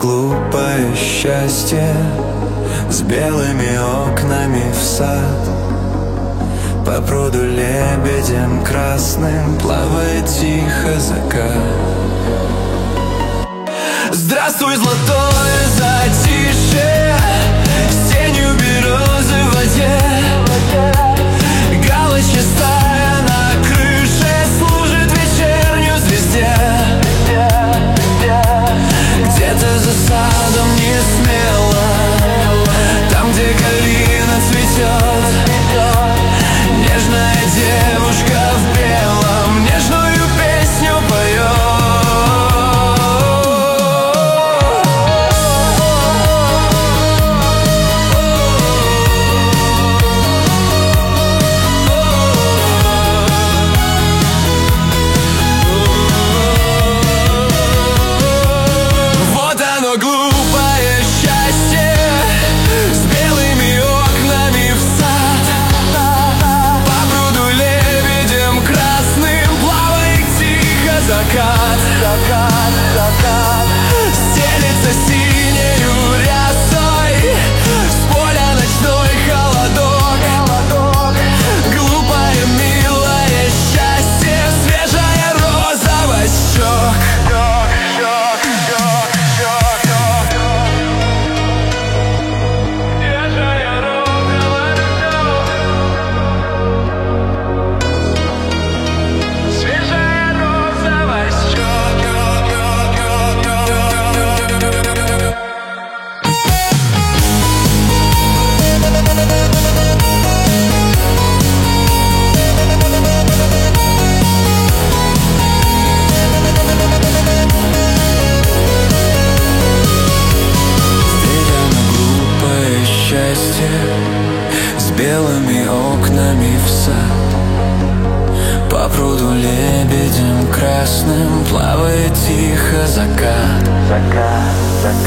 глупое счастье с белыми окнами в сад. По пруду лебедем красным плавает тихо закат. Здравствуй, золотое затишье, с тенью березы в воде. Галочка стая на крыше служит вечернюю звезде. Где-то за садом не смело, там, где калина цветет, нежная девушка в белом нежную песню поет. Стелится синею рясой с поля ночной холодок. Глупое, милое счастье, свежая роза щек. С белыми окнами в сад. По пруду лебедем красным плавает тихо закат.